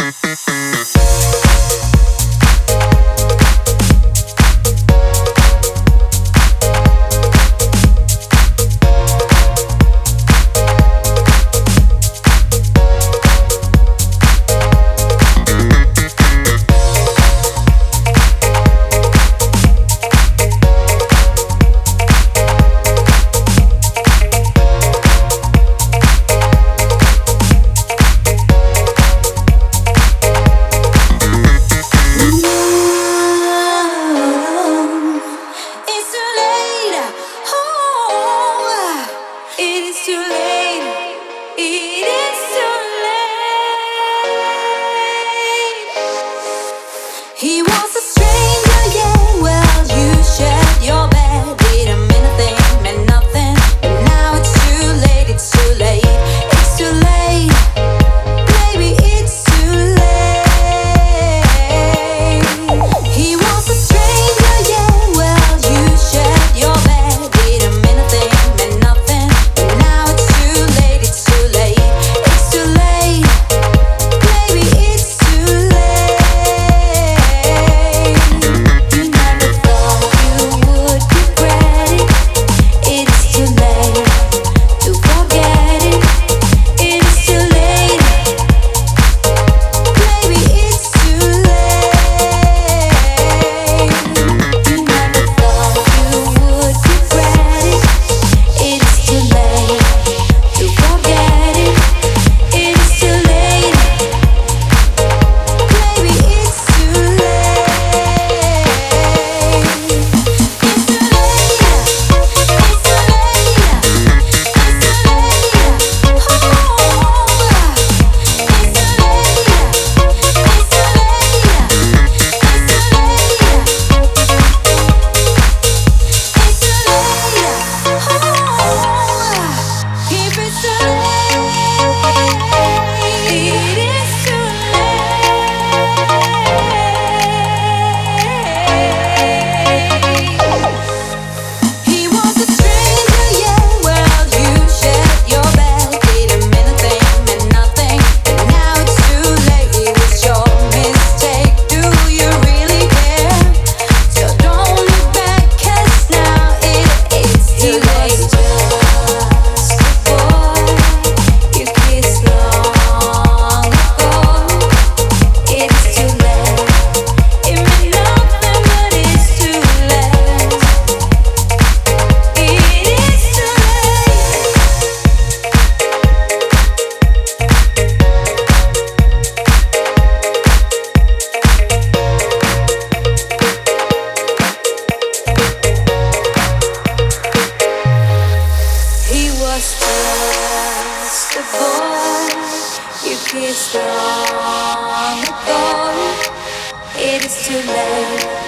He was a stranger, yeah. Well, you shared your bed. Didn't mean a thing, meant nothing. But now it's too late, it's too late. It's too late, baby, it's too late. He was a stranger, yeah. Well, you shared your bed. Didn't mean a thing, meant nothing. But now it's too late, it's too late. It's too late, baby, it's too late. You never thought you would regret it. It's too late to forget it. It's too late, baby, it's too late. You never thought you would regret it. It's too late to forget it. It's too late, baby, it's too late. It's too He was a stranger, yeah. Well, you shared your bed. Didn't mean a thing, meant nothing. But now it's too late. It was your mistake. Do you really care? So don't look back, 'cause now it's too late. Just a boy you kissed long ago. It's too late. It meant nothing, but it's too late. It is too late. He was just a boy you kissed long ago. It is too late.